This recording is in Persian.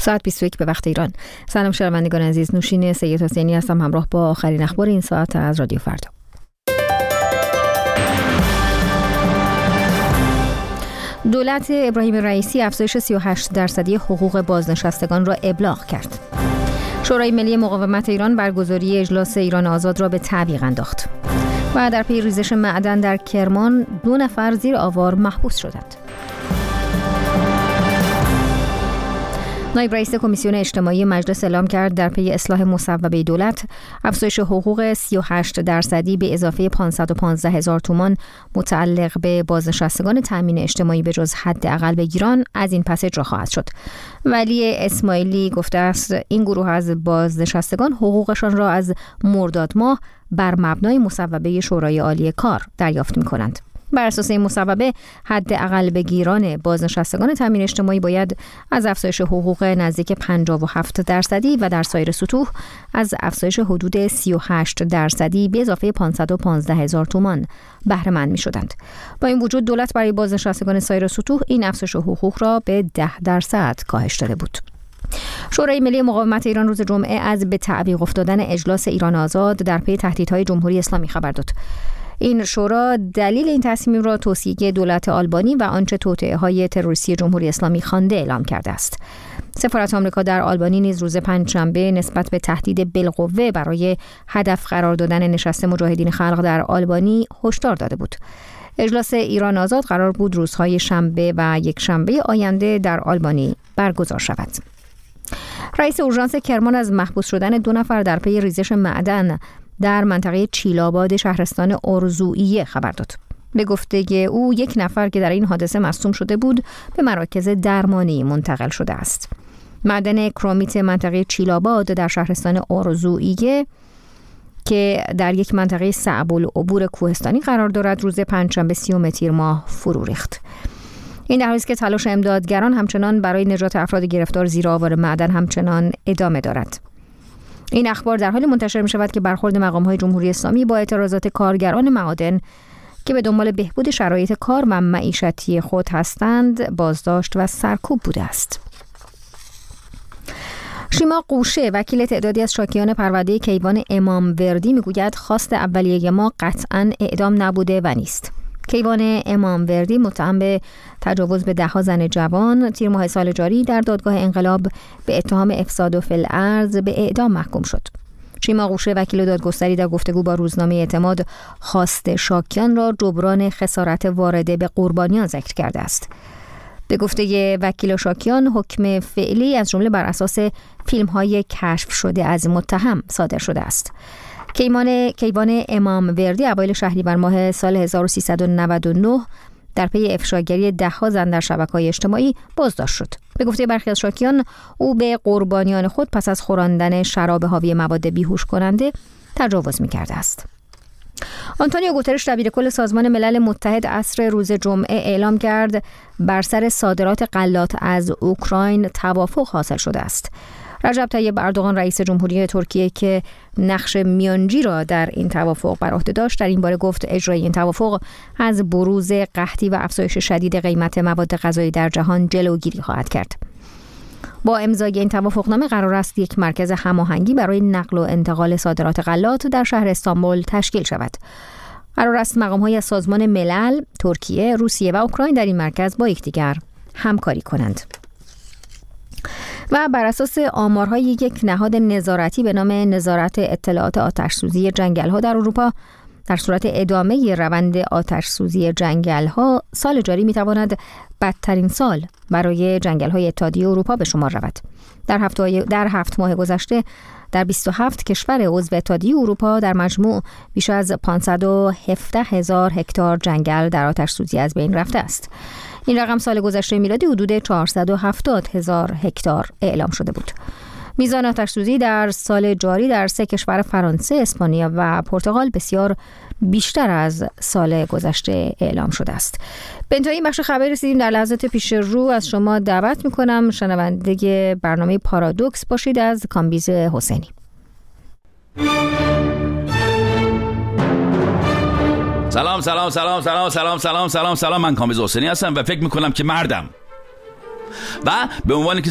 ساعت 21 به وقت ایران. سلام شنوندگان عزیز، نوشین سید حسینی هستم همراه با آخرین اخبار این ساعت از رادیو فردا. دولت ابراهیم رئیسی افزایش 38% حقوق بازنشستگان را ابلاغ کرد. شورای ملی مقاومت ایران برگزاری اجلاس ایران آزاد را به تعویق انداخت. و در پی ریزش معدن در کرمان 2 نفر زیر آوار محبوس شدند. نایب رئیس کمیسیون اجتماعی مجلس اعلام کرد در پی اصلاح مصوبه دولت افزایش حقوق 38% به اضافه 515,000 تومان متعلق به بازنشستگان تامین اجتماعی به جز حداقل بگیران از این پس اجرا خواهد شد. ولی اسماعیلی گفته است این گروه از بازنشستگان حقوقشان را از مرداد ماه بر مبنای مصوبه شورای عالی کار دریافت می‌کنند. بر اساس این مصوبه حداقل بگیران بازنشستگان تامین اجتماعی باید از افزایش حقوق نزدیک 57% و در سایر سطوح از افزایش حدود 38% به اضافه 515,000 تومان بهره مند می‌شدند. با این وجود دولت برای بازنشستگان سایر سطوح این افزایش حقوق را به 10% کاهش داده بود. شورای ملی مقاومت ایران روز جمعه از به تعویق افتادن اجلاس ایران آزاد در پی تهدیدهای جمهوری اسلامی خبر داد. این شورا دلیل این تصمیم را توصیه دولت آلبانی و آنچه توطئه‌های تروریستی جمهوری اسلامی خوانده اعلام کرده است. سفارت آمریکا در آلبانی نیز روز پنجشنبه نسبت به تهدید بالقوه برای هدف قرار دادن نشست مجاهدین خلق در آلبانی هشدار داده بود. اجلاس ایران آزاد قرار بود روزهای شنبه و یکشنبه آینده در آلبانی برگزار شود. رئیس اورژانس کرمان از محبوس شدن 2 نفر در پی ریزش معدن در منطقه چیلاباد شهرستان ارزوئیه خبر داد. به گفته او 1 نفر که در این حادثه مصدوم شده بود به مراکز درمانی منتقل شده است. معدن کرومیت منطقه چیلاباد در شهرستان ارزوئیه که در یک منطقه صعب العبور کوهستانی قرار دارد روز پنجشنبه 30 تیر ماه فرو ریخت. این در حالی است که تلاش امدادگران همچنان برای نجات افراد گرفتار زیر آوار معدن همچنان ادامه دارد. این اخبار در حال منتشر می شود که برخورد مقام‌های جمهوری اسلامی با اعتراضات کارگران معادن که به دنبال بهبود شرایط کار و معیشتی خود هستند بازداشت و سرکوب بوده است. شیما قوشه وکیل تعدادی از شاکیان پرونده کیوان اماموردی میگوید خواست اولیه ما قطعاً اعدام نبوده و نیست. کیوان اماموردی متهم به تجاوز به 10 زن جوان تیر ماه سال جاری در دادگاه انقلاب به اتهام افساد فی الارض به اعدام محکوم شد. شیما قوشه وکیل دادگستری در گفتگو با روزنامه اعتماد خواست شاکیان را جبران خسارت وارده به قربانیان ذکر کرده است. به گفته وکیل شاکیان حکم فعلی از جمله بر اساس فیلم‌های کشف شده از متهم صادر شده است. کیوان اماموردی اوایل شهریور ماه سال 1399 در پی افشاگری 10 زن در شبکه‌های اجتماعی بازداشت شد. به گفته برخی از شاکیان او به قربانیان خود پس از خوراندن شراب حاوی مواد بیهوش کننده تجاوز می‌کرده است. آنتونیو گوترش دبیرکل سازمان ملل متحد عصر روز جمعه اعلام کرد بر سر صادرات غلات از اوکراین توافق حاصل شده است. رجب طیب اردوغان رئیس جمهوری ترکیه که نقش میانجی را در این توافق بر عهده داشت در این باره گفت اجرای این توافق از بروز قحطی و افزایش شدید قیمت مواد غذایی در جهان جلوگیری خواهد کرد. با امضای این توافقنامه قرار است یک مرکز هماهنگی برای نقل و انتقال صادرات غلات در شهر استانبول تشکیل شود. قرار است مقام‌های از سازمان ملل، ترکیه، روسیه و اوکراین در این مرکز با یکدیگر همکاری کنند. و بر اساس آمارهای یک نهاد نظارتی به نام نظارت اطلاعات آتش‌سوزی جنگل‌ها در اروپا در صورت ادامه روند آتش‌سوزی جنگل‌ها سال جاری می‌تواند بدترین سال برای جنگل‌های اتحادیه اروپا به شمار رود. در 7 ماه گذشته در 27 کشور عضو اتحادیه اروپا در مجموع بیش از 517,000 هکتار جنگل در آتش‌سوزی از بین رفته است. این رقم سال گذشته میلادی حدود 470,000 هکتار اعلام شده بود. میزان آتش‌سوزی در سال جاری در 3 کشور فرانسه، اسپانیا و پرتغال بسیار بیشتر از سال گذشته اعلام شده است. به انتهای این بخش خبری رسیدیم. در لحظات پیش رو از شما دعوت میکنم شنونده برنامه پارادوکس باشید از کامبیز حسینی. سلام، من کامبیز حسینی هستم و فکر میکنم که مردم و به عنوانی که